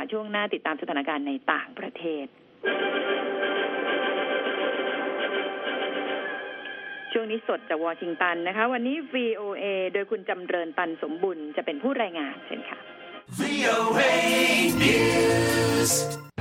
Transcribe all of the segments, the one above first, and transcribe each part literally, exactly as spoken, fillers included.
ช่วงหน้าติดตามสถานการณ์ในต่างประเทศช่วงนี้สดจากวอชิงตันนะคะวันนี้ วี โอ เอ โดยคุณจำเริญตันสมบุญจะเป็นผู้รายงานเช่นค่ะ วี โอ เอ News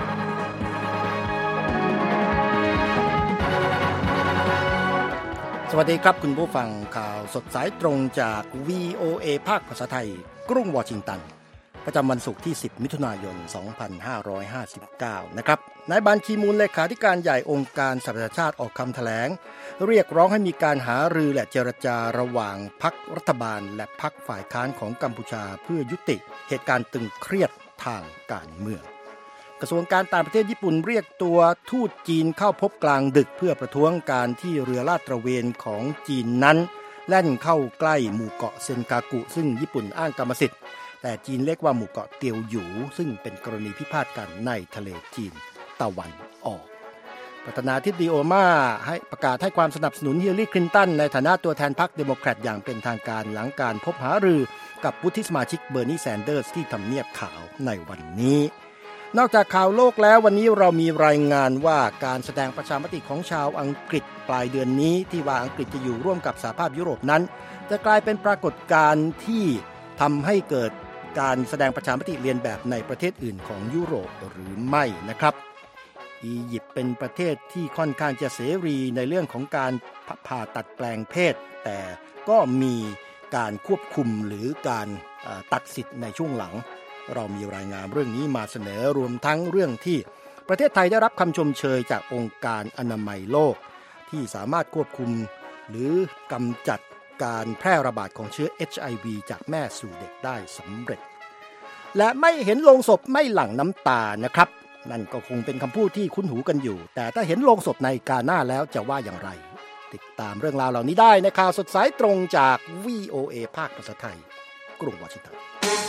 สวัสดีครับคุณผู้ฟังข่าวสดสายตรงจาก วี โอ เอ ภาคภาษาไทยกรุงวอชิงตันประจำวันศุกร์ที่สิบมิถุนายนสองพันห้าร้อยห้าสิบเก้านะครับนายบันคีมูนเลขาธิการใหญ่องค์การสหประชาชาติออกคำแถลงเรียกร้องให้มีการหารือและเจรจาระหว่างพรรครัฐบาลและพรรคฝ่ายค้านของกัมพูชาเพื่อยุติเหตุการณ์ตึงเครียดทางการเมืองกระทรวงการต่างประเทศญี่ปุ่นเรียกตัวทูตจีนเข้าพบกลางดึกเพื่อประท้วงการที่เรือลาดตระเวนของจีนนั้นแล่นเข้าใกล้หมู่เกาะเซนกากุซึ่งญี่ปุ่นอ้างกรรมสิทธิ์แต่จีนเรียกว่าหมู่เกาะเตียวหยูซึ่งเป็นกรณีพิพาทกันในทะเลจีนตะวันออกประธานาธิบดีโอบามาให้ประกาศให้ความสนับสนุนฮิลลารีคลินตันในฐานะตัวแทนพรรคเดโมแครตอย่างเป็นทางการหลังการพบหารือกับวุฒิสมาชิกเบอร์นีแซนเดอร์สที่ทำเนียบขาวในวันนี้นอกจากข่าวโลกแล้ววันนี้เรามีรายงานว่าการแสดงประชามติของชาวอังกฤษปลายเดือนนี้ที่ว่าอังกฤษจะอยู่ร่วมกับสหภาพยุโรปนั้นจะกลายเป็นปรากฏการณ์ที่ทำให้เกิดการแสดงประชามติเลียนแบบในประเทศอื่นของยุโรปหรือไม่นะครับอียิปต์เป็นประเทศที่ค่อนข้างจะเสรีในเรื่องของการผ่าตัดแปลงเพศแต่ก็มีการควบคุมหรือการตัดสิทธิ์ในช่วงหลังเรามีรายงานเรื่องนี้มาเสนอรวมทั้งเรื่องที่ประเทศไทยได้รับคำชมเชยจากองค์การอนามัยโลกที่สามารถควบคุมหรือกำจัดการแพร่ระบาดของเชื้อ เอช ไอ วี จากแม่สู่เด็กได้สำเร็จและไม่เห็นโลงศพไม่หลั่งน้ำตานะครับนั่นก็คงเป็นคำพูดที่คุ้นหูกันอยู่แต่ถ้าเห็นโลงศพในกาหน้าแล้วจะว่าอย่างไรติดตามเรื่องราวเหล่านี้ได้ในข่าวสดสายตรงจาก วี โอ เอ ภาคภาษาไทยกรุงวอชิงตัน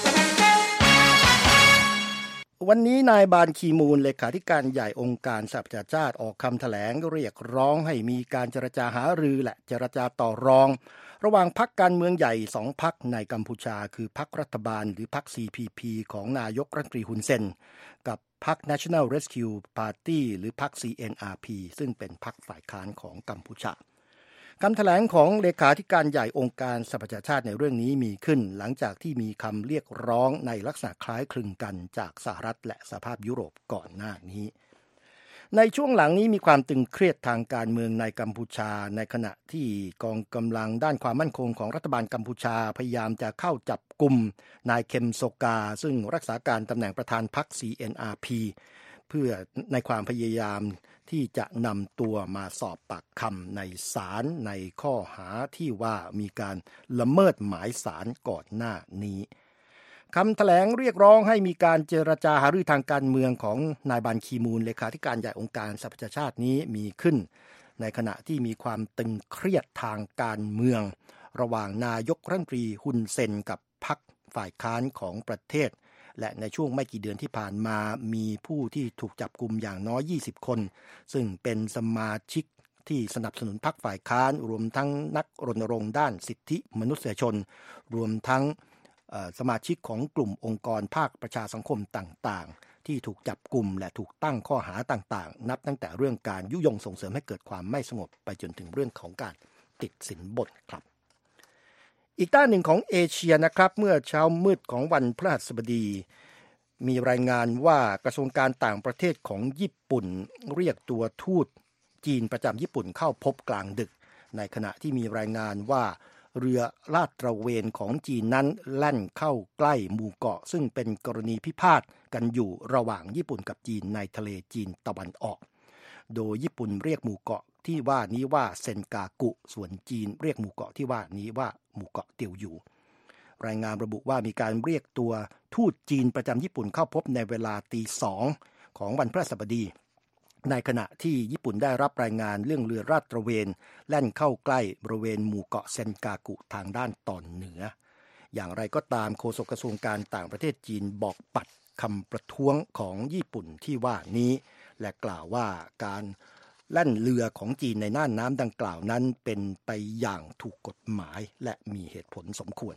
วันนี้นายบานคีมูนเลขาธิการใหญ่องค์การสหประชาชาติออกคำแถลงเรียกร้องให้มีการเจรจาหารือและเจรจาต่อรองระหว่างพรรคการเมืองใหญ่สองพรรคในกัมพูชาคือพรรครัฐบาลหรือพรรค ซี พี พี ของนายกรัฐมนตรีฮุนเซนกับพรรค National Rescue Party หรือพรรค ซี เอ็น อาร์ พี ซึ่งเป็นพรรคฝ่ายค้านของกัมพูชาคำแถลงของเลขาธิการใหญ่องค์การสหประชาชาติในเรื่องนี้มีขึ้นหลังจากที่มีคำเรียกร้องในลักษณะคล้ายคลึงกันจากสหรัฐและสหภาพยุโรปก่อนหน้านี้ในช่วงหลังนี้มีความตึงเครียดทางการเมืองในกัมพูชาในขณะที่กองกำลังด้านความมั่นคงของรัฐบาลกัมพูชาพยายามจะเข้าจับกุมนายเข็มโซกาซึ่งรักษาการตำแหน่งประธานพรรค ซี เอ็น อาร์ พี เพื่อในความพยายามที่จะนำตัวมาสอบปากคำในศาลในข้อหาที่ว่ามีการละเมิดหมายศาลก่อนหน้านี้คำแถลงเรียกร้องให้มีการเจรจาหารือทางการเมืองของนายบันคีมูนเลขาธิการใหญ่องค์การสหประชาชาตินี้มีขึ้นในขณะที่มีความตึงเครียดทางการเมืองระหว่างนายกรัฐมนตรีฮุนเซนกับพรรคฝ่ายค้านของประเทศและในช่วงไม่กี่เดือนที่ผ่านมามีผู้ที่ถูกจับกุมอย่างน้อยยี่สิบคนซึ่งเป็นสมาชิกที่สนับสนุนพรรคฝ่ายค้านรวมทั้งนักรณรงค์ด้านสิทธิมนุษยชนรวมทั้งสมาชิกของกลุ่มองค์กรภาคประชาสังคมต่างๆที่ถูกจับกุมและถูกตั้งข้อหาต่างๆนับตั้งแต่เรื่องการยุยงส่งเสริมให้เกิดความไม่สงบไปจนถึงเรื่องของการติดสินบนครับอีกด้านหนึ่งของเอเชียนะครับเมื่อเช้ามืดของวันพฤหัสบดีมีรายงานว่ากระทรวงการต่างประเทศของญี่ปุ่นเรียกตัวทูตจีนประจำญี่ปุ่นเข้าพบกลางดึกในขณะที่มีรายงานว่าเรือลาดตระเวนของจีนนั้นแล่นเข้าใกล้หมู่เกาะซึ่งเป็นกรณีพิพาทกันอยู่ระหว่างญี่ปุ่นกับจีนในทะเลจีนตะวันออกโดยญี่ปุ่นเรียกหมู่เกาะที่ว่านี้ว่าเซนกากุส่วนจีนเรียกหมู่เกาะที่ว่านี้ว่าหมู่เกาะเตียวหยูรายงานระบุว่ามีการเรียกตัวทูตจีนประจำญี่ปุ่นเข้าพบในเวลาตีสองของวันพฤหัสบดีในขณะที่ญี่ปุ่นได้รับรายงานเรื่องเรือลาดตระเวนแล่นเข้าใกล้บริเวณหมู่เกาะเซนกากุทางด้านตอนเหนืออย่างไรก็ตามโฆษกกระทรวงการต่างประเทศจีนบอกปัดคำประท้วงของญี่ปุ่นที่ว่านี้และกล่าวว่าการแล่นเรือของจีนในน่านน้ำดังกล่าวนั้นเป็นไปอย่างถูกกฎหมายและมีเหตุผลสมควร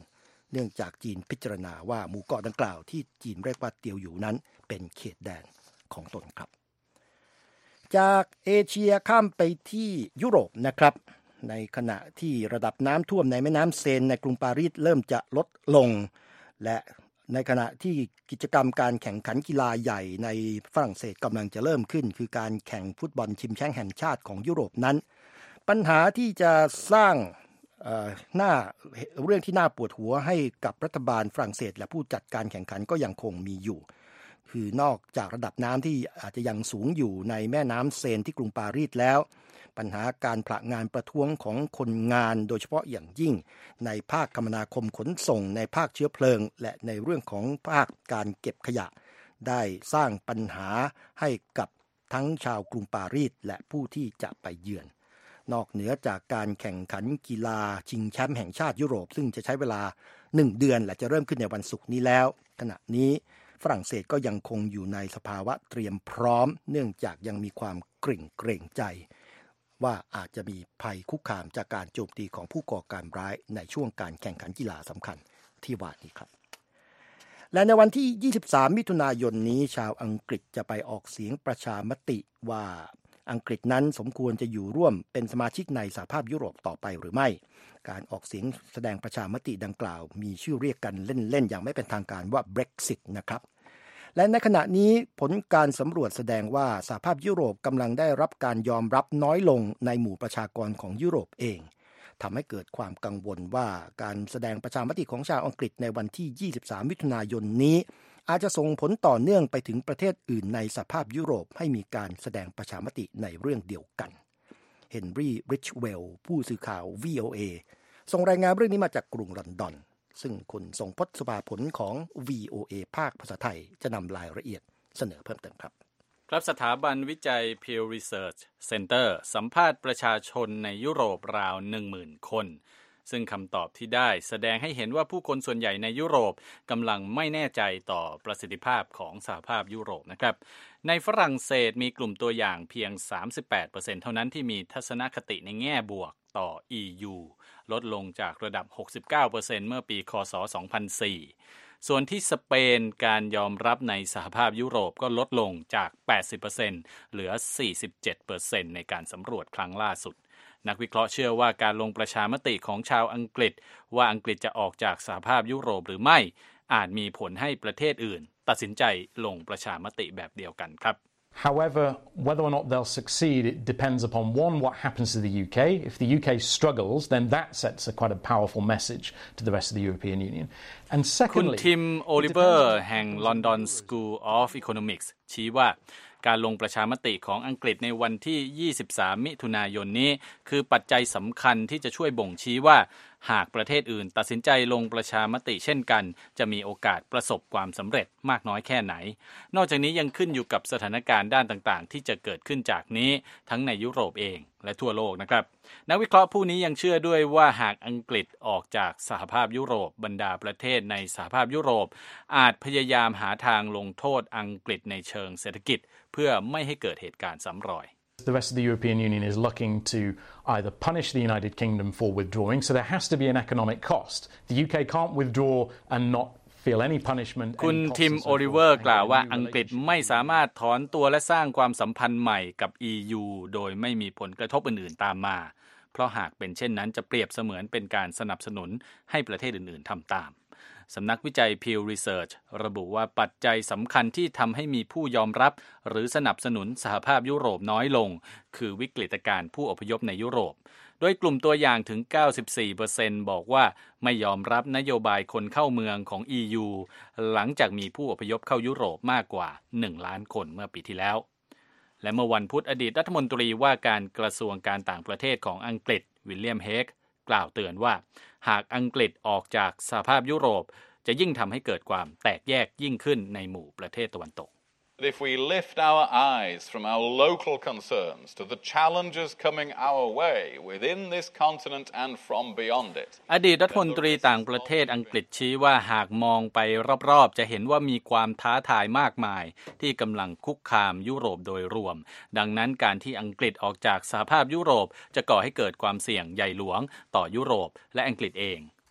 เนื่องจากจีนพิจารณาว่าหมู่เกาะดังกล่าวที่จีนเรียกว่าเตียวหยูนั้นเป็นเขตแดนของตนครับจากเอเชียข้ามไปที่ยุโรปนะครับในขณะที่ระดับน้ำท่วมในแม่น้ำเซนในกรุงปารีสเริ่มจะลดลงและในขณะที่กิจกรรมการแข่งขันกีฬาใหญ่ในฝรั่งเศสกำลังจะเริ่มขึ้นคือการแข่งฟุตบอลชิงแชมป์แห่งชาติของยุโรปนั้นปัญหาที่จะสร้างเอ่อหน้าเรื่องที่น่าปวดหัวให้กับรัฐบาลฝรั่งเศสและผู้จัดการแข่งขันก็ยังคงมีอยู่คือนอกจากระดับน้ำที่อาจจะยังสูงอยู่ในแม่น้ำเซนที่กรุงปารีสแล้วปัญหาการผละงานประท้วงของคนงานโดยเฉพาะอย่างยิ่งในภาคคมนาคมขนส่งในภาคเชื้อเพลิงและในเรื่องของภาคการเก็บขยะได้สร้างปัญหาให้กับทั้งชาวกรุงปารีสและผู้ที่จะไปเยือนนอกเหนือจากการแข่งขันกีฬาชิงแชมป์แห่งชาติยุโรปซึ่งจะใช้เวลาหนึ่งเดือนและจะเริ่มขึ้นในวันศุกร์นี้แล้วขณะนี้ฝรั่งเศสก็ยังคงอยู่ในสภาวะเตรียมพร้อมเนื่องจากยังมีความเกรงเกรงใจว่าอาจจะมีภัยคุกคามจากการโจมตีของผู้ก่อการร้ายในช่วงการแข่งขันกีฬาสำคัญที่ว่านี้ครับและในวันที่ยี่สิบสามมิถุนายนนี้ชาวอังกฤษจะไปออกเสียงประชามติว่าอังกฤษนั้นสมควรจะอยู่ร่วมเป็นสมาชิกในสหภาพยุโรปต่อไปหรือไม่การออกเสียงแสดงประชามติดังกล่าวมีชื่อเรียกกันเล่นๆอย่างไม่เป็นทางการว่า Brexit นะครับและในขณะนี้ผลการสำรวจแสดงว่าสหภาพยุโรปกำลังได้รับการยอมรับน้อยลงในหมู่ประชากรของยุโรปเองทำให้เกิดความกังวลว่าการแสดงประชามติของชาวอังกฤษในวันที่ยี่สิบสามมิถุนายนนี้อาจจะส่งผลต่อเนื่องไปถึงประเทศอื่นในสหภาพยุโรปให้มีการแสดงประชามติในเรื่องเดียวกันเฮนรี่ริชเวลล์ผู้สื่อข่าว วี โอ เอ ส่งรายงานเรื่องนี้มาจากกรุงลอนดอนซึ่งคุณทรงพจน์ สุภาผลของ วี โอ เอ ภาคภาษาไทยจะนำรายละเอียดเสนอเพิ่มเติมครับครับสถาบันวิจัย Pew Research Center สัมภาษณ์ประชาชนในยุโรปราว หนึ่งหมื่น คนซึ่งคำตอบที่ได้แสดงให้เห็นว่าผู้คนส่วนใหญ่ในยุโรปกำลังไม่แน่ใจต่อประสิทธิภาพของสหภาพยุโรปนะครับในฝรั่งเศสมีกลุ่มตัวอย่างเพียง สามสิบแปดเปอร์เซ็นต์ เท่านั้นที่มีทัศนคติในแง่บวกต่อ อี ยู ลดลงจากระดับ หกสิบเก้าเปอร์เซ็นต์ เมื่อปี ค.ศ. สองพันสี่ ส่วนที่สเปนการยอมรับในสหภาพยุโรปก็ลดลงจาก แปดสิบเปอร์เซ็นต์ เหลือ สี่สิบเจ็ดเปอร์เซ็นต์ ในการสำรวจครั้งล่าสุดนักวิเคราะห์เชื่อว่าการลงประชามติของชาวอังกฤษว่าอังกฤษจะออกจากสหภาพยุโรปหรือไม่อาจมีผลให้ประเทศอื่นตัดสินใจลงประชามติแบบเดียวกันครับ However, whether or not they'll succeed, it depends upon one, what happens to the U K. If the U K struggles, then that sets a quite a powerful message to the rest of the European Union. And secondly, คุณทิมโอลิเวอร์แห่ง London School of Economics ชี้ว่าการลงประชามติของอังกฤษในวันที่ยี่สิบสามมิถุนายนนี้คือปัจจัยสำคัญที่จะช่วยบ่งชี้ว่าหากประเทศอื่นตัดสินใจลงประชามติเช่นกันจะมีโอกาสประสบความสำเร็จมากน้อยแค่ไหนนอกจากนี้ยังขึ้นอยู่กับสถานการณ์ด้านต่างๆที่จะเกิดขึ้นจากนี้ทั้งในยุโรปเองและทั่วโลกนะครับนักวิเคราะห์ผู้นี้ยังเชื่อด้วยว่าหากอังกฤษออกจากสหภาพยุโรปบรรดาประเทศในสหภาพยุโรปอาจพยายามหาทางลงโทษอังกฤษในเชิงเศรษฐกิจเพื่อไม่ให้เกิดเหตุการณ์ซ้ำรอย The rest of the European Union is looking to either punish the United Kingdom for withdrawing, so there has to be an economic cost. The U K can't withdraw and not feel any punishment. คุณทิมโอลิเวอร์กล่าวว่าอังกฤษไม่สามารถถอนตัวและสร้างความสัมพันธ์ใหม่กับ อี ยู โดยไม่มีผลกระทบอื่นๆตามมาเพราะหากเป็นเช่นนั้นจะเปรียบเสมือนเป็นการสนับสนุนให้ประเทศอื่นๆทำตามสำนักวิจัย Pew Research ระบุว่าปัจจัยสำคัญที่ทำให้มีผู้ยอมรับหรือสนับสนุนสหภาพยุโรปน้อยลงคือวิกฤตการณ์ผู้อพยพในยุโรปโดยกลุ่มตัวอย่างถึง เก้าสิบสี่เปอร์เซ็นต์ บอกว่าไม่ยอมรับนโยบายคนเข้าเมืองของ อี ยู หลังจากมีผู้อพยพเข้ายุโรปมากกว่าหนึ่งล้านคนเมื่อปีที่แล้วและเมื่อวันพุธอดีตรัฐมนตรีว่าการกระทรวงการต่างประเทศของอังกฤษวิลเลียมเฮกกล่าวเตือนว่าหากอังกฤษออกจากสหภาพยุโรปจะยิ่งทำให้เกิดความแตกแยกยิ่งขึ้นในหมู่ประเทศตะวันตก If we lift our eyes from our local concerns to the challenges coming our way within this continent and from beyond it อดีตรัฐมนตรีต่างประเทศอังกฤษชี้ว่าหากมองไปรอบๆจะเห็นว่ามีความท้าทายมากมายที่กำลังคุกคามยุโรปโดยรวมดังนั้นการที่อังกฤษออกจากสหภาพยุโรปจะก่อให้เกิดความเสี่ยงใหญ่หลวงต่อยุโรปและอังกฤษเอง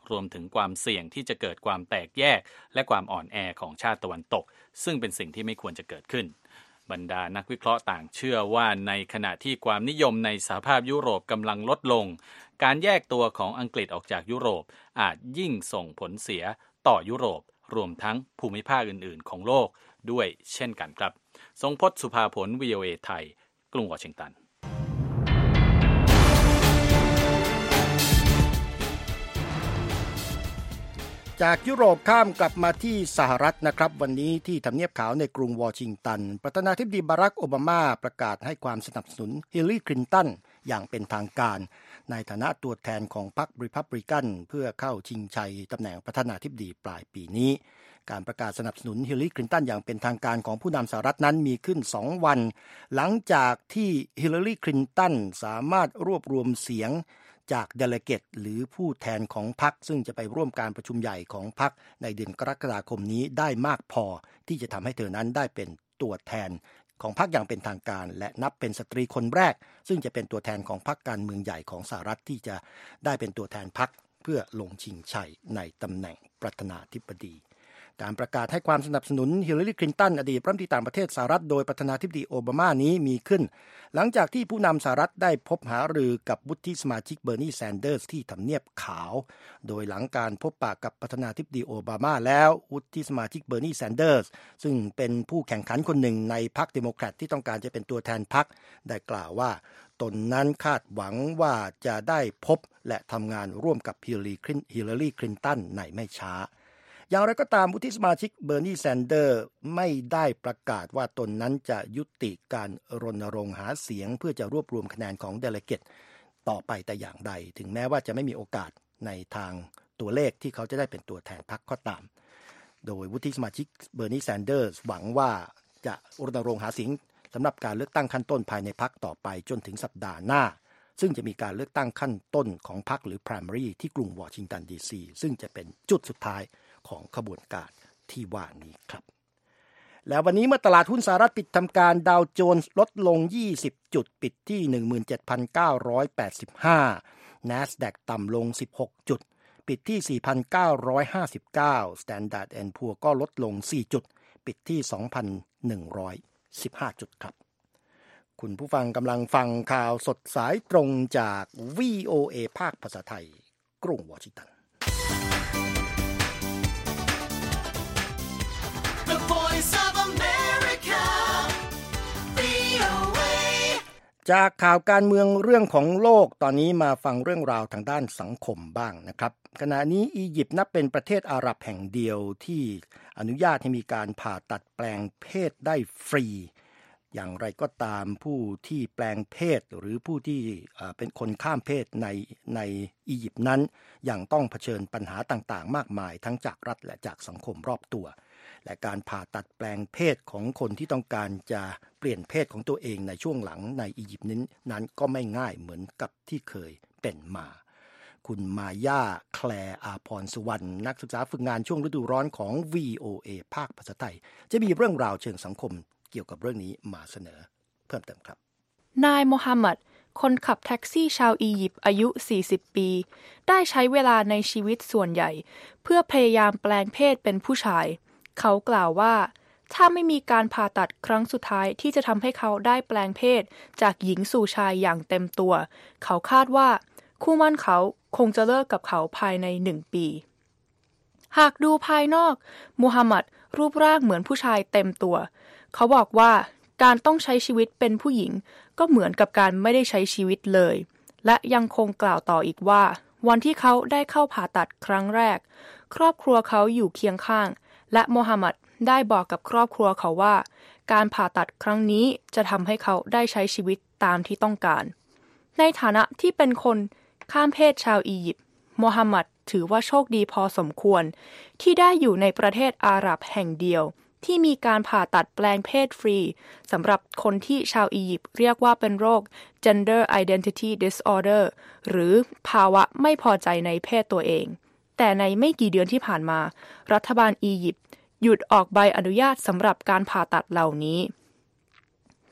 รวมถึงความเสี่ยงที่จะเกิดความแตกแยกและความอ่อนแอของชาติตะวันตกซึ่งเป็นสิ่งที่ไม่ควรจะเกิดขึ้นบรรดานักวิเคราะห์ต่างเชื่อว่าในขณะที่ความนิยมในสหภาพยุโรปกำลังลดลงการแยกตัวของอังกฤษออกจากยุโรปอาจยิ่งส่งผลเสียต่อยุโรปรวมทั้งภูมิภาคอื่นๆของโลกด้วยเช่นกันครับทรงพจน์สุภาผล วี โอ เอ ไทยกรุงวอชิงตันจากยุโรปข้ามกลับมาที่สหรัฐนะครับวันนี้ที่ทำเนียบขาวในกรุงวอชิงตันประธานาธิบดีบารักโอบามาประกาศให้ความสนับสนุนฮิลลารีคลินตันอย่างเป็นทางการในฐานะตัวแทนของพรรครีพับลิกันเพื่อเข้าชิงชัยตำแหน่งประธานาธิบดีปลายปีนี้การประกาศสนับสนุนฮิลลารีคลินตันอย่างเป็นทางการของผู้นำสหรัฐนั้นมีขึ้นสองวันหลังจากที่ฮิลลารีคลินตันสามารถรวบรวมเสียงจากเดเลเกตหรือผู้แทนของพรรคซึ่งจะไปร่วมการประชุมใหญ่ของพรรคในเดือนกรกฎาคมนี้ได้มากพอที่จะทำให้เธอนั้นได้เป็นตัวแทนของพรรคอย่างเป็นทางการและนับเป็นสตรีคนแรกซึ่งจะเป็นตัวแทนของพรรคการเมืองใหญ่ของสหรัฐที่จะได้เป็นตัวแทนพรรคเพื่อลงชิงชัยในตำแหน่งประธานาธิบดีการประกาศให้ความสนับสนุนฮิลลารีคลินตันอดีตรัฐมนตรีต่างประเทศสหรัฐโดยประธานาธิบดีโอบามานี้มีขึ้นหลังจากที่ผู้นำสหรัฐได้พบหารือกับวุฒิสมาชิกเบอร์นีแซนเดอร์สที่ทำเนียบขาวโดยหลังการพบปะกับประธานาธิบดีโอบามาแล้ววุฒิสมาชิกเบอร์นีแซนเดอร์สซึ่งเป็นผู้แข่งขันคนหนึ่งในพรรคเดโมแครตที่ต้องการจะเป็นตัวแทนพรรคได้กล่าวว่าตนนั้นคาดหวังว่าจะได้พบและทำงานร่วมกับฮิลลารีคลินตันในไม่ช้าอย่างไรก็ตามวุฒิสมาชิกเบอร์นีแซนเดอร์ไม่ได้ประกาศว่าตนนั้นจะยุติการรณรงค์หาเสียงเพื่อจะรวบรวมคะแนนของเดเลเกตต่อไปแต่อย่างใดถึงแม้ว่าจะไม่มีโอกาสในทางตัวเลขที่เขาจะได้เป็นตัวแทนพรรคก็ตามโดยวุฒิสมาชิกเบอร์นีแซนเดอร์หวังว่าจะรณรงค์หาเสียงสำหรับการเลือกตั้งขั้นต้นภายในพรรคต่อไปจนถึงสัปดาห์หน้าซึ่งจะมีการเลือกตั้งขั้นต้นของพรรคหรือ primary ที่กรุงวอชิงตันดีซีซึ่งจะเป็นจุดสุดท้ายของขบวนการที่ว่านี้ครับแล้ววันนี้เมื่อตลาดหุ้นสหรัฐปิดทำการดาวโจนส์ลดลงยี่สิบจุดปิดที่ หนึ่งหมื่นเจ็ดพันเก้าร้อยแปดสิบห้า NASDAQ ต่ำลงสิบหกจุดปิดที่ สี่พันเก้าร้อยห้าสิบเก้า Standard แอนด์ Poor's ก็ลดลงสี่จุดปิดที่ สองพันหนึ่งร้อยสิบห้า จุดครับคุณผู้ฟังกำลังฟังข่าวสดสายตรงจาก วี โอ เอ ภาคภาษาไทยกรุงวอชิงตันจากข่าวการเมืองเรื่องของโลกตอนนี้มาฟังเรื่องราวทางด้านสังคมบ้างนะครับขณะนี้อียิปต์นับเป็นประเทศอาหรับแห่งเดียวที่อนุญาตให้มีการผ่าตัดแปลงเพศได้ฟรีอย่างไรก็ตามผู้ที่แปลงเพศหรือผู้ที่เป็นคนข้ามเพศในในอียิปต์นั้นยังต้องเผชิญปัญหาต่างๆมากมายทั้งจากรัฐและจากสังคมรอบตัวและการผ่าตัดแปลงเพศของคนที่ต้องการจะเปลี่ยนเพศของตัวเองในช่วงหลังในอียิปต์นั้นนั้นก็ไม่ง่ายเหมือนกับที่เคยเป็นมาคุณมาย่าแคลร์อาพรสุวรรณนักศึกษาฝึกงานช่วงฤดูร้อนของ วี โอ เอ ภาคภาษาไทยจะมีเรื่องราวเชิงสังคมเกี่ยวกับเรื่องนี้มาเสนอเพิ่มเติมครับนายโมฮัมหมัดคนขับแท็กซี่ชาวอียิปต์อายุสี่สิบปีได้ใช้เวลาในชีวิตส่วนใหญ่เพื่อพยายามแปลงเพศเป็นผู้ชายเขากล่าวว่าถ้าไม่มีการผ่าตัดครั้งสุดท้ายที่จะทำให้เขาได้แปลงเพศจากหญิงสู่ชายอย่างเต็มตัวเขาคาดว่าคู่มั่นเขาคงจะเลิกกับเขาภายในหนึ่งปีหากดูภายนอกมูฮัมหมัดรูปร่างเหมือนผู้ชายเต็มตัวเขาบอกว่าการต้องใช้ชีวิตเป็นผู้หญิงก็เหมือนกับการไม่ได้ใช้ชีวิตเลยและยังคงกล่าวต่ออีกว่าวันที่เขาได้เข้าผ่าตัดครั้งแรกครอบครัวเขาอยู่เคียงข้างและโมฮัมหมัดได้บอกกับครอบครัวเขาว่าการผ่าตัดครั้งนี้จะทำให้เขาได้ใช้ชีวิตตามที่ต้องการในฐานะที่เป็นคนข้ามเพศชาวอียิปต์โมฮัมหมัดถือว่าโชคดีพอสมควรที่ได้อยู่ในประเทศอาหรับแห่งเดียวที่มีการผ่าตัดแปลงเพศฟรีสำหรับคนที่ชาวอียิปต์เรียกว่าเป็นโรค Gender Identity Disorder หรือภาวะไม่พอใจในเพศตัวเองแต่ในไม่กี่เดือนที่ผ่านมารัฐบาลอียิปต์หยุดออกใบอนุญาตสำหรับการผ่าตัดเหล่านี้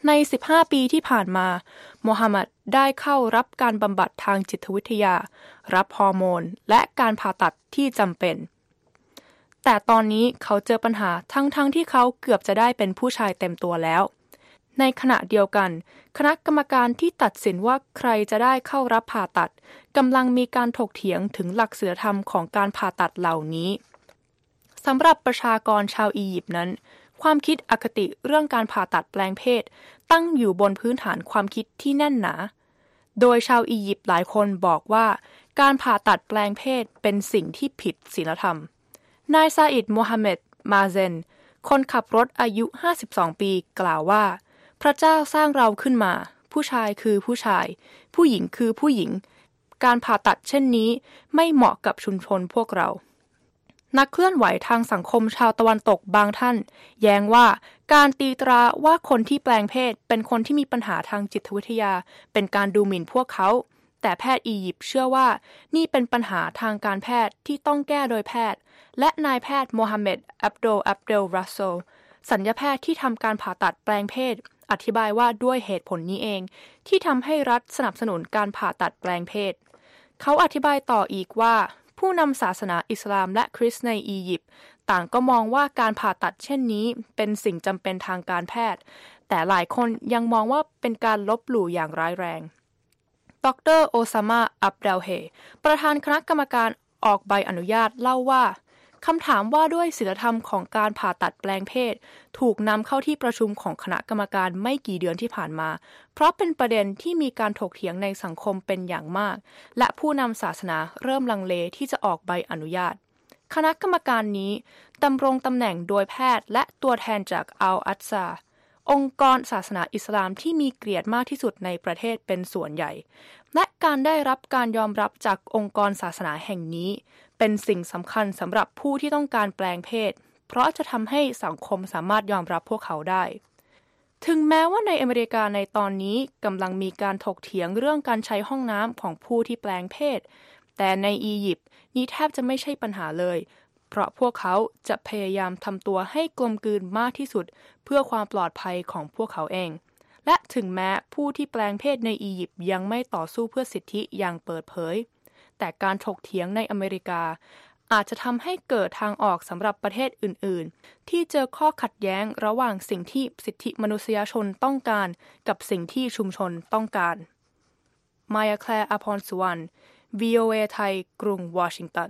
ในสิบห้าปีที่ผ่านมาโมฮัมหมัดได้เข้ารับการบำบัดทางจิตวิทยารับฮอร์โมนและการผ่าตัดที่จำเป็นแต่ตอนนี้เขาเจอปัญหาทั้งๆ ท, ที่เขาเกือบจะได้เป็นผู้ชายเต็มตัวแล้วในขณะเดียวกันคณะกรรมการที่ตัดสินว่าใครจะได้เข้ารับผ่าตัดกำลังมีการถกเถียงถึงหลักศีลธรรมของการผ่าตัดเหล่านี้สำหรับประชากรชาวอียิปต์นั้นความคิดอคติเรื่องการผ่าตัดแปลงเพศตั้งอยู่บนพื้นฐานความคิดที่แน่นหนาโดยชาวอียิปต์หลายคนบอกว่าการผ่าตัดแปลงเพศเป็นสิ่งที่ผิดศีลธรรมนายซาอิดโมฮัมเหม็ดมาเซนคนขับรถอายุห้าสิบสองปีกล่าวว่าพระเจ้าสร้างเราขึ้นมาผู้ชายคือผู้ชายผู้หญิงคือผู้หญิงการผ่าตัดเช่นนี้ไม่เหมาะกับชุมชนพวกเรานักเคลื่อนไหวทางสังคมชาวตะวันตกบางท่านแย้งว่าการตีตราว่าคนที่แปลงเพศเป็นคนที่มีปัญหาทางจิตวิทยาเป็นการดูหมิ่นพวกเขาแต่แพทย์อียิปต์เชื่อว่านี่เป็นปัญหาทางการแพทย์ที่ต้องแก้โดยแพทย์และนายแพทย์โมฮัมเหม็ดอับโดลอับเดลรัสโซลศัลยแพทย์ที่ทำการผ่าตัดแปลงเพศอธิบายว่าด้วยเหตุผลนี้เองที่ทำให้รัฐสนับสนุนการผ่าตัดแปลงเพศเขาอธิบายต่ออีกว่าผู้นำศาสนาอิสลามและคริสต์ในอียิปต์ต่างก็มองว่าการผ่าตัดเช่นนี้เป็นสิ่งจำเป็นทางการแพทย์แต่หลายคนยังมองว่าเป็นการลบหลู่อย่างร้ายแรงดร.โอซามาอับเดลเฮประธานคณะกรรมการออกใบอนุญาตเล่าว่าคำถามว่าด้วยศีลธรรมของการผ่าตัดแปลงเพศถูกนำเข้าที่ประชุมของคณะกรรมการไม่กี่เดือนที่ผ่านมาเพราะเป็นประเด็นที่มีการถกเถียงในสังคมเป็นอย่างมากและผู้นำศาสนาเริ่มลังเลที่จะออกใบอนุญาตคณะกรรมการนี้ดำรงตำแหน่งโดยแพทย์และตัวแทนจากอัลอัซซาองค์กรศาสนาอิสลามที่มีเกียรติมากที่สุดในประเทศเป็นส่วนใหญ่และการได้รับการยอมรับจากองค์กรศาสนาแห่งนี้เป็นสิ่งสำคัญสำหรับผู้ที่ต้องการแปลงเพศเพราะจะทำให้สังคมสามารถยอมรับพวกเขาได้ถึงแม้ว่าในอเมริกาในตอนนี้กำลังมีการถกเถียงเรื่องการใช้ห้องน้ำของผู้ที่แปลงเพศแต่ในอียิปต์นี้แทบจะไม่ใช่ปัญหาเลยเพราะพวกเขาจะพยายามทำตัวให้กลมกลืนมากที่สุดเพื่อความปลอดภัยของพวกเขาเองและถึงแม้ผู้ที่แปลงเพศในอียิปต์ยังไม่ต่อสู้เพื่อสิทธิอย่างเปิดเผยแต่การถกเถียงในอเมริกาอาจจะทำให้เกิดทางออกสำหรับประเทศอื่นๆที่เจอข้อขัดแย้งระหว่างสิ่งที่สิทธิมนุษยชนต้องการกับสิ่งที่ชุมชนต้องการมายาแคลร์ อภรณ์สุวรรณ วี โอ เอ ไทยกรุงวอชิงตัน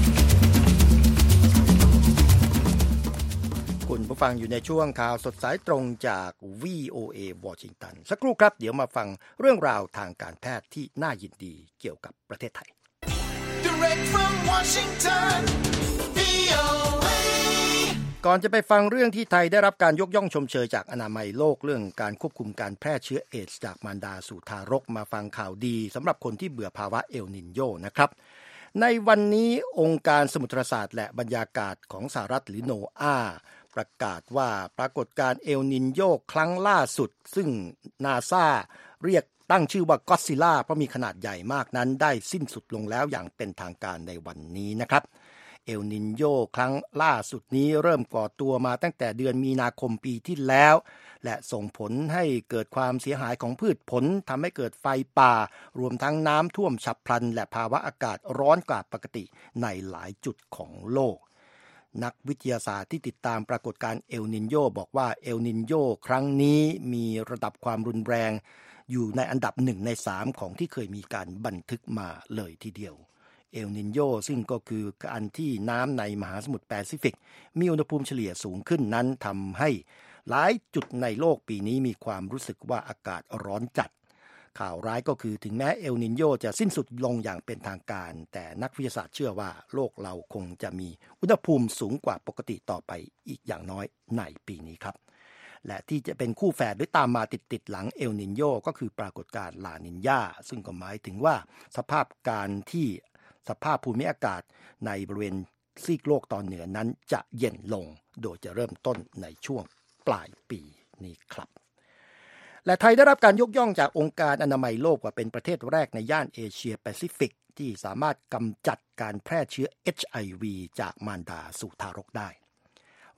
คุณผู้ฟังอยู่ในช่วงข่าวสดสายตรงจาก วี โอ เอ วอชิงตันสักครู่ครับเดี๋ยวมาฟังเรื่องราวทางการแพทย์ที่น่ายินดีเกี่ยวกับประเทศไทย Direct from Washington วี โอ เอ ก่อนจะไปฟังเรื่องที่ไทยได้รับการยกย่องชมเชยจากอนามัยโลกเรื่องการควบคุมการแพร่เชื้อเอดส์จากมารดาสู่ทารกมาฟังข่าวดีสำหรับคนที่เบื่อภาวะเอลนินโญนะครับในวันนี้องค์การสมุทรศาสตร์และบรรยากาศของสหรัฐหรือโนอาประกาศว่าปรากฏการณ์เอลนินโญครั้งล่าสุดซึ่งนาซาเรียกตั้งชื่อว่าก็อดซิลล่าเพราะมีขนาดใหญ่มากนั้นได้สิ้นสุดลงแล้วอย่างเป็นทางการในวันนี้นะครับเอลนินโญครั้งล่าสุดนี้เริ่มก่อตัวมาตั้งแต่เดือนมีนาคมปีที่แล้วและส่งผลให้เกิดความเสียหายของพืชผลทำให้เกิดไฟป่ารวมทั้งน้ำท่วมฉับพลันและภาวะอากาศร้อนกว่าปกติในหลายจุดของโลกนักวิทยาศาสตร์ที่ติดตามปรากฏการณ์เอลนินโญบอกว่าเอลนินโญครั้งนี้มีระดับความรุนแรงอยู่ในอันดับหนึ่งในสามของที่เคยมีการบันทึกมาเลยทีเดียวเอลนินโญซึ่งก็คือการที่น้ำในมหาสมุทรแปซิฟิกมีอุณหภูมิเฉลี่ยสูงขึ้นนั้นทำให้หลายจุดในโลกปีนี้มีความรู้สึกว่าอากาศร้อนจัดข่าวร้ายก็คือถึงแม้เอลนินโญจะสิ้นสุดลงอย่างเป็นทางการแต่นักวิทยาศาสตร์เชื่อว่าโลกเราคงจะมีอุณหภูมิสูงกว่าปกติต่อไปอีกอย่างน้อยในปีนี้ครับและที่จะเป็นคู่แฝดหรือตามมาติดๆหลังเอลนินโญก็คือปรากฏการณ์ลานินญาซึ่งก็หมายถึงว่าสภาพการที่สภาพภูมิอากาศในบริเวณซีกโลกตอนเหนือนั้นจะเย็นลงโดยจะเริ่มต้นในช่วงปลายปีนี้ครับและไทยได้รับการยกย่องจากองค์การอนามัยโลกว่าเป็นประเทศแรกในย่านเอเชียแปซิฟิกที่สามารถกำจัดการแพร่เชื้อ เอช ไอ วี จากมารดาสู่ทารกได้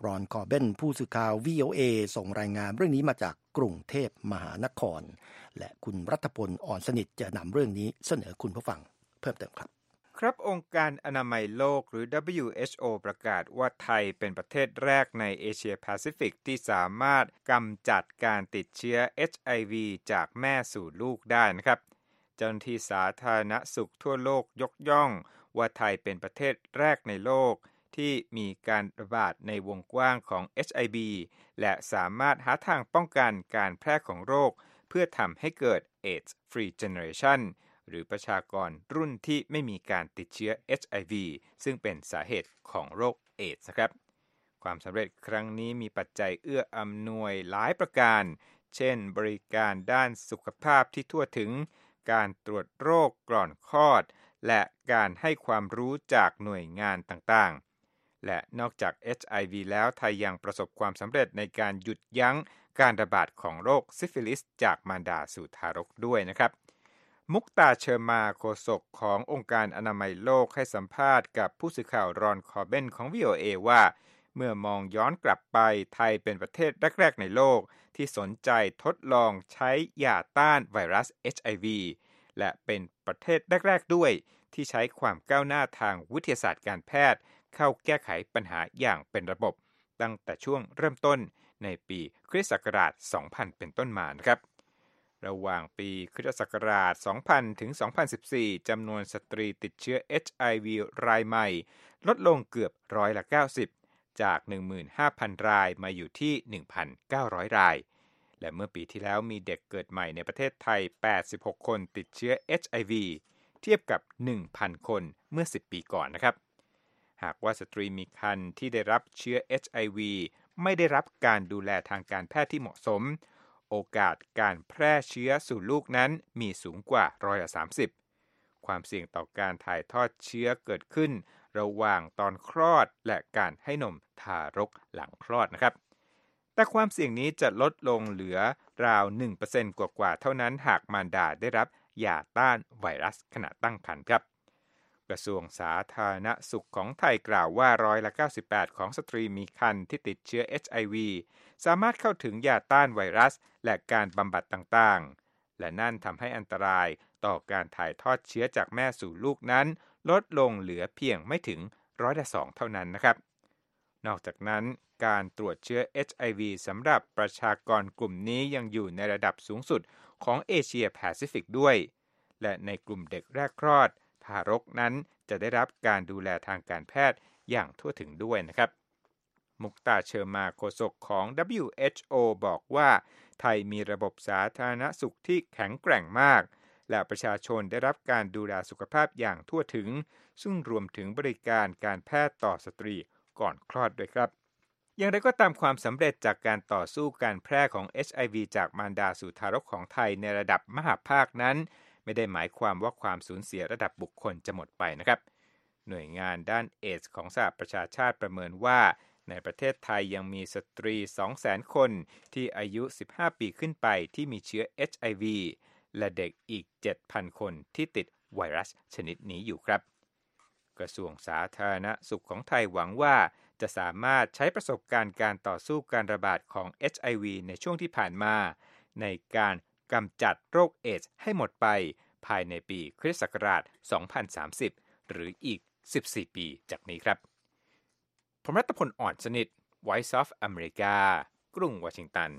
รอนคอร์เบนผู้สื่อข่าว วี โอ เอ ส่งรายงานเรื่องนี้มาจากกรุงเทพมหานครและคุณรัฐพลอ่อนสนิทจะนำเรื่องนี้เสนอคุณผู้ฟังเพิ่มเติมครับครับองค์การอนามัยโลกหรือ ดับเบิลยู เอช โอ ประกาศว่าไทยเป็นประเทศแรกในเอเชียแปซิฟิกที่สามารถกำจัดการติดเชื้อ เอช ไอ วี จากแม่สู่ลูกได้นะครับเจ้าหน้าที่สาธารณสุขทั่วโลกยกย่องว่าไทยเป็นประเทศแรกในโลกที่มีการระบาดในวงกว้างของ เอช ไอ วี และสามารถหาทางป้องกันการแพร่ของโรคเพื่อทำให้เกิด AIDS Free Generationหรือประชากรรุ่นที่ไม่มีการติดเชื้อ เอช ไอ วี ซึ่งเป็นสาเหตุของโรคเอดส์นะครับความสำเร็จครั้งนี้มีปัจจัยเอื้ออำนวยหลายประการเช่นบริการด้านสุขภาพที่ทั่วถึงการตรวจโรคก่อนคลอดและการให้ความรู้จากหน่วยงานต่างๆและนอกจาก เอช ไอ วี แล้วไทยยังประสบความสำเร็จในการหยุดยั้งการระบาดของโรคซิฟิลิสจากมารดาสู่ทารกด้วยนะครับมุกตาเชอร์มาโฆษกขององค์การอนามัยโลกให้สัมภาษณ์กับผู้สื่อข่าวรอนคอร์เบนของ วี โอ เอ ว่าเมื่อมองย้อนกลับไปไทยเป็นประเทศแรกๆในโลกที่สนใจทดลองใช้ยาต้านไวรัส เอช ไอ วี และเป็นประเทศแรกๆด้วยที่ใช้ความก้าวหน้าทางวิทยาศาสตร์การแพทย์เข้าแก้ไขปัญหาอย่างเป็นระบบตั้งแต่ช่วงเริ่มต้นในปีคริสต์ศักราช สองพัน เป็นต้นมานะครับระหว่างปีคริสตศักราช สองพัน ถึง สองพันสิบสี่ จำนวนสตรีติดเชื้อ เอช ไอ วี รายใหม่ลดลงเกือบร้อยละ เก้าสิบ จาก หนึ่งหมื่นห้าพัน รายมาอยู่ที่ หนึ่งพันเก้าร้อย รายและเมื่อปีที่แล้วมีเด็กเกิดใหม่ในประเทศไทย แปดสิบหก คนติดเชื้อ เอช ไอ วี เทียบกับ หนึ่งพัน คนเมื่อ สิบ ปีก่อนนะครับหากว่าสตรีมีครรภ์ที่ได้รับเชื้อ เอช ไอ วี ไม่ได้รับการดูแลทางการแพทย์ที่เหมาะสมโอกาสการแพร่เชื้อสู่ลูกนั้นมีสูงกว่าร้อยละสามสิบความเสี่ยงต่อการถ่ายทอดเชื้อเกิดขึ้นระหว่างตอนคลอดและการให้นมทารกหลังคลอดนะครับแต่ความเสี่ยงนี้จะลดลงเหลือราว หนึ่งเปอร์เซ็นต์ กว่าๆเท่านั้นหากมารดาได้รับยาต้านไวรัสขณะตั้งครรภ์ครับกระทรวงสาธารณสุขของไทยกล่าวว่าร้อยละเก้าสิบแปดของสตรีมีครรภ์ที่ติดเชื้อ เอช ไอ วี สามารถเข้าถึงยาต้านไวรัสและการบำบัดต่างๆและนั่นทำให้อันตรายต่อการถ่ายทอดเชื้อจากแม่สู่ลูกนั้นลดลงเหลือเพียงไม่ถึงร้อยละสองเท่านั้นนะครับนอกจากนั้นการตรวจเชื้อ เอช ไอ วี สำหรับประชากรกลุ่มนี้ยังอยู่ในระดับสูงสุดของเอเชียแปซิฟิกด้วยและในกลุ่มเด็กแรกคลอดทารกนั้นจะได้รับการดูแลทางการแพทย์อย่างทั่วถึงด้วยนะครับมุกตาเชอร์มาโฆษกของ ดับเบิลยู เอช โอ บอกว่าไทยมีระบบสาธารณสุขที่แข็งแกร่งมากและประชาชนได้รับการดูแลสุขภาพอย่างทั่วถึงซึ่งรวมถึงบริการการแพทย์ต่อสตรีก่อนคลอดด้วยครับอย่างไรก็ตามความสำเร็จจากการต่อสู้การแพร่ของ เอช ไอ วี จากมารดาสู่ทารกของไทยในระดับมหภาคนั้นไม่ได้หมายความว่าความสูญเสียระดับบุคคลจะหมดไปนะครับหน่วยงานด้านเอดส์ของสหประชาชาติประเมินว่าในประเทศไทยยังมีสตรี สองแสน คนที่อายุสิบห้าปีขึ้นไปที่มีเชื้อ เอช ไอ วี และเด็กอีก เจ็ดพัน คนที่ติดไวรัสชนิดนี้อยู่ครับกระทรวงสาธารณสุขของไทยหวังว่าจะสามารถใช้ประสบการณ์การต่อสู้การระบาดของ เอช ไอ วี ในช่วงที่ผ่านมาในการกำจัดโรคเอดส์ให้หมดไปภายในปีคริสต์ศักราช สองพันสามสิบ หรืออีก สิบสี่ ปีจากนี้ครับผมรัตพลอ่อนสนิท Voice of America กรุงวอชิงตัน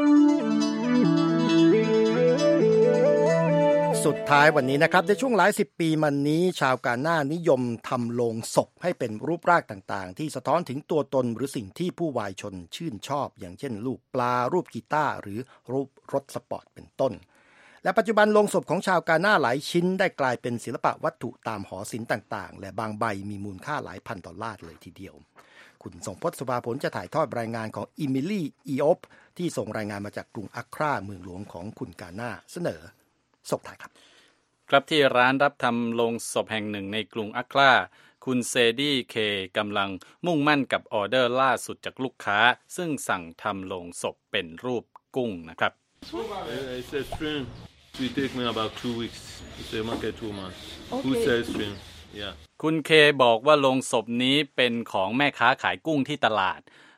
สุดท้ายวันนี้นะครับในช่วงหลายสิบปีมานี้ชาวกาน่านิยมทำโลงศพให้เป็นรูปร่างต่างๆที่สะท้อนถึงตัวตนหรือสิ่งที่ผู้วายชนชื่นชอบอย่างเช่นรูปปลารูปกีตาร์หรือรูปรถสปอร์ตเป็นต้นและปัจจุบันโลงศพของชาวกาน่าหลายชิ้นได้กลายเป็นศิลปะวัตถุตามหอศิลป์ต่างๆและบางใบมีมูลค่าหลายพันดอลลาร์เลยทีเดียวคุณทรงพจน์สุภาผลจะถ่ายทอดรายงานของอิมิลี่อีออฟที่ส่งรายงานมาจากกรุงอัคราเมืองหลวงของคุณกาน่าเสนอส่งถ่ายครับครับที่ร้านรับทำโลงศพแห่งหนึ่งในกรุงอัคราคุณเซดี้เคกำลังมุ่งมั่นกับออเดอร์ล่าสุดจากลูกค้าซึ่งสั่งทำโลงศพเป็นรูปกุ้งนะครับ It take me about two weeks to market two months. Who sells shrimp? Yeah. คุณเคบอกว่าโลงศพนี้เป็นของแม่ค้าขายกุ้งที่ตลาด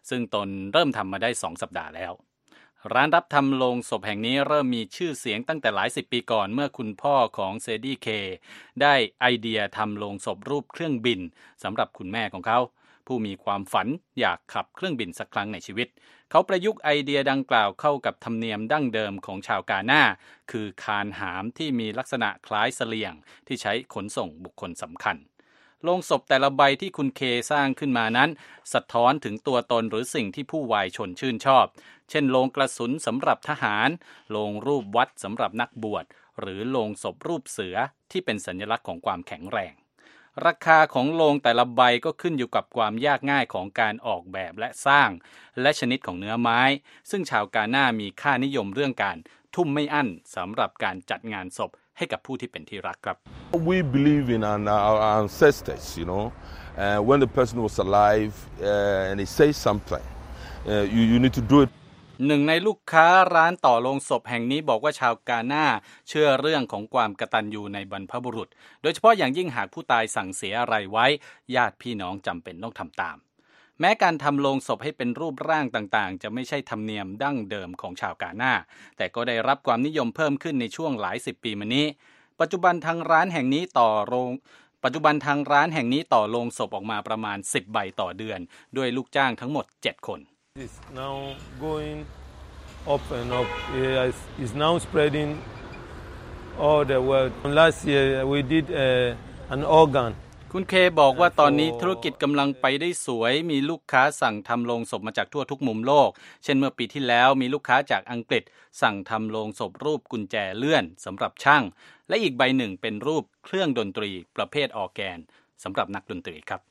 ซึ่งตนเริ่มทำมาได้สองสัปดาห์แล้วร้านรับทำโลงศพแห่งนี้เริ่มมีชื่อเสียงตั้งแต่หลายสิบปีก่อนเมื่อคุณพ่อของเซดี้เคได้ไอเดียทำโลงศพรูปเครื่องบินสำหรับคุณแม่ของเขาผู้มีความฝันอยากขับเครื่องบินสักครั้งในชีวิตเขาประยุกต์ไอเดียดังกล่าวเข้ากับธรรมเนียมดั้งเดิมของชาวกาหน้าคือคานหามที่มีลักษณะคล้ายเสลี่ยงที่ใช้ขนส่งบุคคลสำคัญโลงศพแต่ละใบที่คุณเคสร้างขึ้นมานั้นสะท้อนถึงตัวตนหรือสิ่งที่ผู้วายชนชื่นชอบเช่นโลงกระสุนสำหรับทหารโลงรูปวัดสำหรับนักบวชหรือโลงศพรูปเสือที่เป็นสัญลักษณ์ของความแข็งแรงราคาของโลงแต่ละใบก็ขึ้นอยู่กับความยากง่ายของการออกแบบและสร้างและชนิดของเนื้อไม้ซึ่งชาวกาหน้ามีค่านิยมเรื่องการทุ่มไม่อั้นสำหรับการจัดงานศพให้กับผู้ที่เป็นที่รักครับ We believe in our ancestors, you know. Uh, when the person was alive uh, and he says something, uh, you, you need to do it. หนึ่งในลูกค้าร้านต่อโลงศพแห่งนี้บอกว่าชาวกาหน้าเชื่อเรื่องของความกตัญญูในบรรพบุรุษโดยเฉพาะอย่างยิ่งหากผู้ตายสั่งเสียอะไรไว้ญาติพี่น้องจำเป็นต้องทำตามแม้การทำโลงศพให้เป็นรูปร่างต่างๆจะไม่ใช่ธรรมเนียมดั้งเดิมของชาวกาหน้าแต่ก็ได้รับความนิยมเพิ่มขึ้นในช่วงหลายสิบปีมานี้ปัจจุบันทางร้านแห่งนี้ต่อโรงปัจจุบันทางร้านแห่งนี้ต่อโลงศพออกมาประมาณสิบใบต่อเดือนด้วยลูกจ้างทั้งหมดเจ็ดคน It's now going up and up. It's now spreading all the world. Last year we did uh, an organ. คุณเคบอกว่าตอนนี้ธุรกิจกำลังไปได้สวยมีลูกค้าสั่งทำโลงศพมาจากทั่วทุกมุมโลกเช่นเมื่อปีที่แล้วมีลูกค้าจากอังกฤษสั่งทำโลงศพรูปกุญแจเลื่อนสำหรับช่างและอีกใบหนึ่งเป็นรูปเครื่องดนตรีประเภทออร์แกนสำหรับนักดนตรีครับ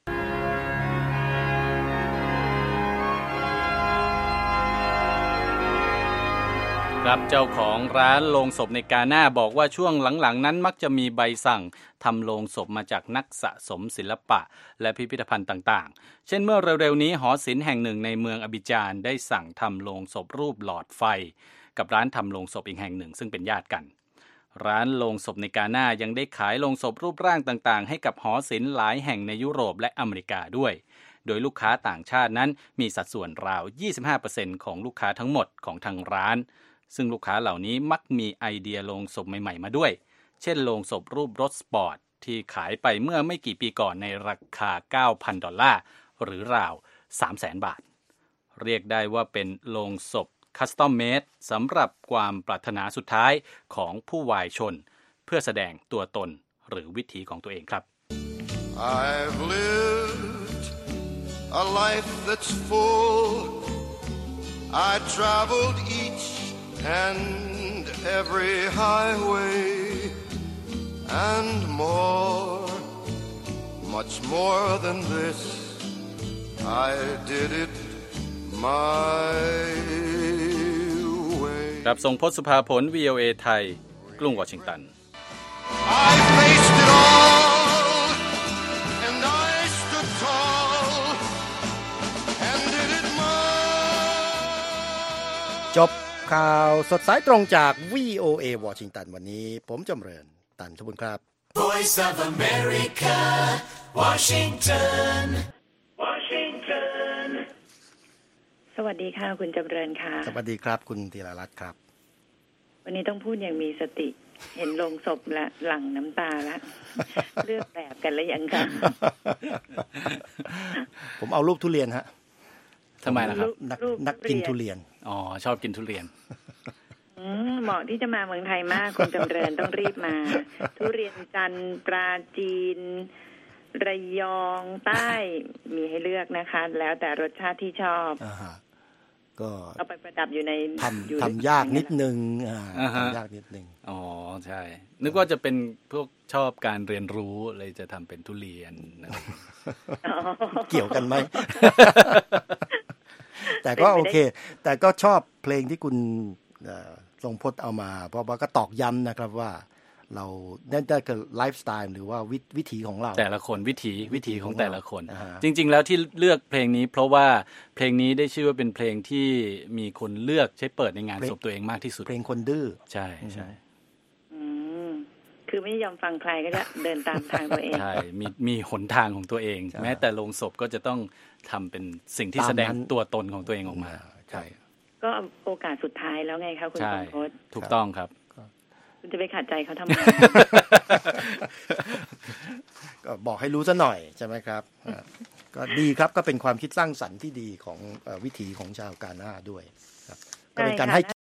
ครับเจ้าของร้านโลงศพในกาหน้าบอกว่าช่วงหลังๆนั้นมักจะมีใบสั่งทำโลงศพมาจากนักสะสมศิลปะและพิพิธภัณฑ์ต่างๆเช่นเมื่อเร็วๆนี้หอศิลป์แห่งหนึ่งในเมืองอบิจานได้สั่งทำโลงศพรูปหลอดไฟกับร้านทำโลงศพอีกแห่งหนึ่งซึ่งเป็นญาติกันร้านโลงศพในกาหน้ายังได้ขายโลงศพรูปร่างต่างๆให้กับหอศิลป์หลายแห่งในยุโรปและอเมริกาด้วยโดยลูกค้าต่างชาตินั้นมีสัดส่วนราว ยี่สิบห้าเปอร์เซ็นต์ ของลูกค้าทั้งหมดของทางร้านซึ่งลูกค้าเหล่านี้มักมีไอเดียโลงศพใหม่ๆมาด้วยเช่นโลงศพรูปรถสปอร์ตที่ขายไปเมื่อไม่กี่ปีก่อนในราคา เก้าพัน ดอลลาร์หรือราว สามแสน บาทเรียกได้ว่าเป็นโลงศพคัสตอมเมดสำหรับความปรารถนาสุดท้ายของผู้วายชนเพื่อแสดงตัวตนหรือวิถีของตัวเองครับ I've lived a life that's full I traveled each and every highway and more much more than this I did it my way ครับส่งพจน์สุภาผล วี โอ เอ ไทยกรุงวอชิงตัน I faced it all and I stood tall and did it my จบข่าวสดสายตรงจาก วี โอ เอ วอชิงตันวันนี้ผมจำเริญตันทบุญครับ Voice of America Washington Washington สวัสดีค่ะคุณจำเริญค่ะสวัสดีครับคุณธีรรัตน์ครับวันนี้ต้องพูดอย่างมีสติเห็นโลงศพและหลั่งน้ำตาแล้ว เลือกแบบกันแล้วยังคะผมเอารูปทุเรียนฮะทำไมล่ะครับนักนักกินทุเรียนอ๋อชอบกินทุเรียนเหมาะที่จะมาเมืองไทยมากคุณจำเริญต้องรีบมาทุเรียนจันทร์ปราจีนระยองใต้มีให้เลือกนะคะแล้วแต่รสชาติที่ชอบก็เอาไปประดับอยู่ในทำทำยากนิดนึงทำยากนิดนึงอ๋อใช่นึกว่าจะเป็นพวกชอบการเรียนรู้เลยจะทำเป็นทุเรียนเกี่ยวกันไหม แต่ก็โอเคแต่ก็ชอบเพลงที่คุณทรงพจน์เอามาเพราะว่าก็ตอกย้ำนะครับว่าเราได้ได้กับไลฟ์สไตล์หรือว่าวิถีของเราแต่ละคนวิถีวิถีของแต่ละคนจริงๆแล้วที่เลือกเพลงนี้เพราะว่าเพลงนี้ได้ชื่อว่าเป็นเพลงที่มีคนเลือกใช้เปิดในงานศพตัวเองมากที่สุดเพลงคนดื้อใช่ใช่คคือไม่ยอมฟังใครก็จะเดินตามทางตัวเองใช่มีมีหนทางของตัวเองแม้แต่โลงศพก็จะต้องทำเป็นสิ่งที่แสดงตัวตนของตัวเองออกมาใช่ก็โอกาสสุดท้ายแล้วไงคะคุณสมพศถูกต้องครับคุณจะไปขัดใจเขาทำไมก็บอกให้รู้ซะหน่อยใช่ไหมครับก็ดีครับก็เป็นความคิดสร้างสรรค์ที่ดีของวิถีของชาวกาน่าด้วยครับก็เป็นการให้